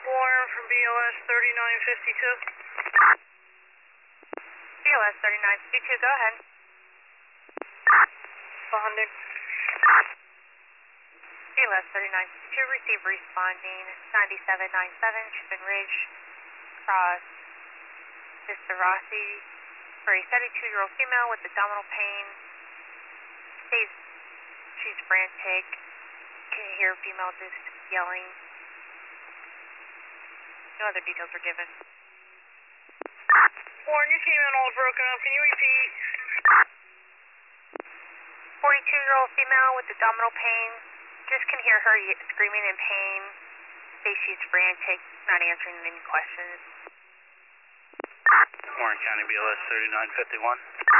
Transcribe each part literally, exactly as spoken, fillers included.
Warren from B L S thirty-nine fifty-two. B L S thirty-nine fifty-two, go ahead. Responding. B L S thirty-nine fifty-two, receive responding ninety-seven ninety-seven, Shipping Ridge, cross Mister Rossi for a seventy-two-year-old female with abdominal pain. Stays, she's frantic. Can you hear female just yelling? No other details were given. Warren, you came in all broken up. Can you repeat? forty-two-year-old female with abdominal pain. Just can hear her screaming in pain. Say she's frantic, not answering any questions. Warren County B L S thirty-nine fifty-one.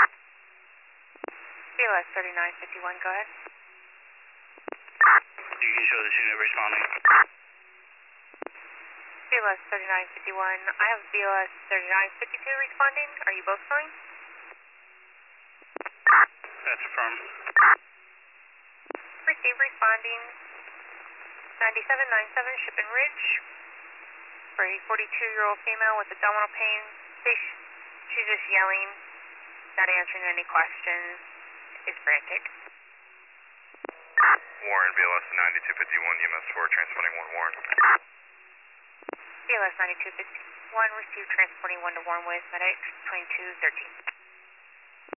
B L S thirty-nine fifty-one, go ahead. You can show this unit responding. B L S thirty-nine fifty-one, I have B L S thirty-nine fifty-two responding. Are you both showing? That's affirmed. Receive responding ninety-seven ninety-seven, Shipping Ridge for a forty-two-year-old female with abdominal pain. She's just yelling, not answering any questions, is frantic. Warren, B L S ninety-two fifty-one, U M S four, transporting one Warren. B L S ninety-two fifty-one, receive transporting one to Warren with Medic twenty-two thirteen.